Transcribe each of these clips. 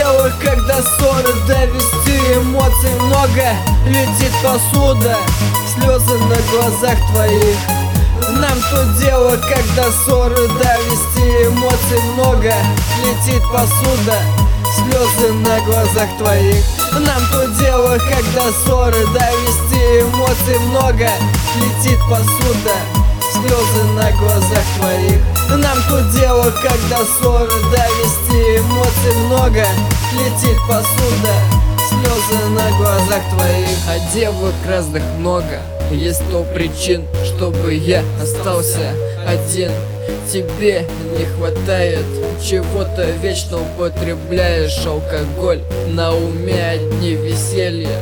дело, когда ссоры довести, эмоций много, летит посуда, слезы на глазах твоих. Нам то дело, когда ссоры довести, эмоций много, летит посуда, слезы на глазах твоих. Нам то дело, когда ссоры довести, эмоций много, летит посуда, слезы на глазах твоих. Нам то дело, когда ссоры довести, эмоций много, летит посуда, слезы на глазах твоих. А девок разных много, есть 100 причин, чтобы я остался один. Тебе не хватает чего-то, вечно употребляешь алкоголь, на уме одни веселья.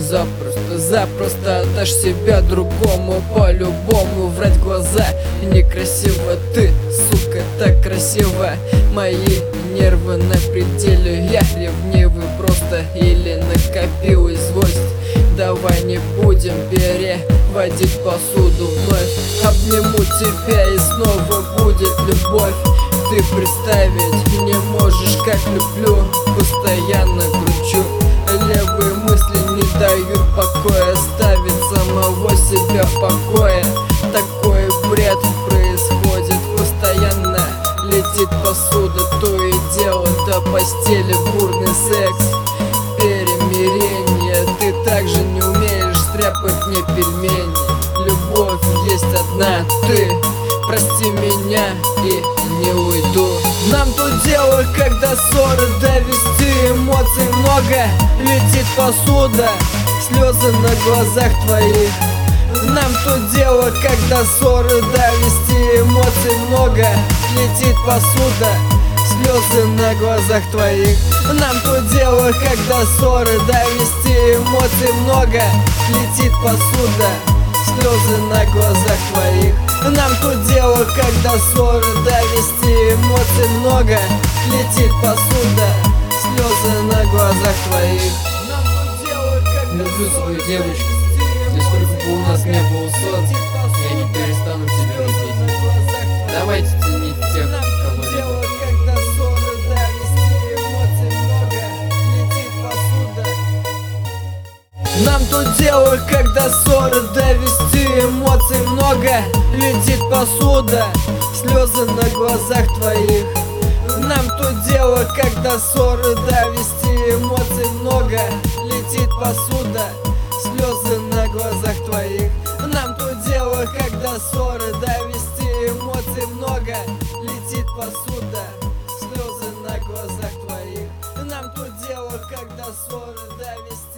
Запросто отдашь себя другому, по-любому врать в глаза некрасиво. Ты, сука, так красиво, мои нервы на пределе. Я ревнивый просто или накопилась злость. Давай не будем переводить посуду вновь. Обниму тебя и снова будет любовь. Ты представить не можешь, как люблю, постоянно кручу. Левые мысли не дают покоя, ставить самого себя в покое. Такой бред происходит постоянно, летит посуда, то и дело до постели, бурный секс, перемирение. Ты также не умеешь стряпать мне пельмени. Любовь есть одна, ты прости меня и не уйду. Нам то дело, когда ссоры довести, эмоций много, летит посуда, слезы на глазах твоих. Нам то дело, когда ссоры довести, эмоций много, летит посуда, слезы на глазах твоих. Нам то дело, когда ссоры довести, эмоций много, летит посуда, слезы на глазах твоих. Нам то дело, когда ссоры довести, эмоций много, летит посуда, слезы на глазах твоих. Нам то дело, когда люблю свою девочку, и сколько бы у нас не было ссор, я не перестану тебя любить. Давайте ценить тех, кого любим. когда ссоры довести, эмоций много, летит посуда. Нам то дело, когда ссоры довести, эмоций много, летит посуда, слезы на глазах твоих. Нам то дело, когда ссоры довести, эмоций много, летит посуда, слезы на глазах твоих. Нам то дело, когда ссоры довести, эмоций много, летит посуда, слезы на глазах твоих. Нам то дело, когда ссоры довести.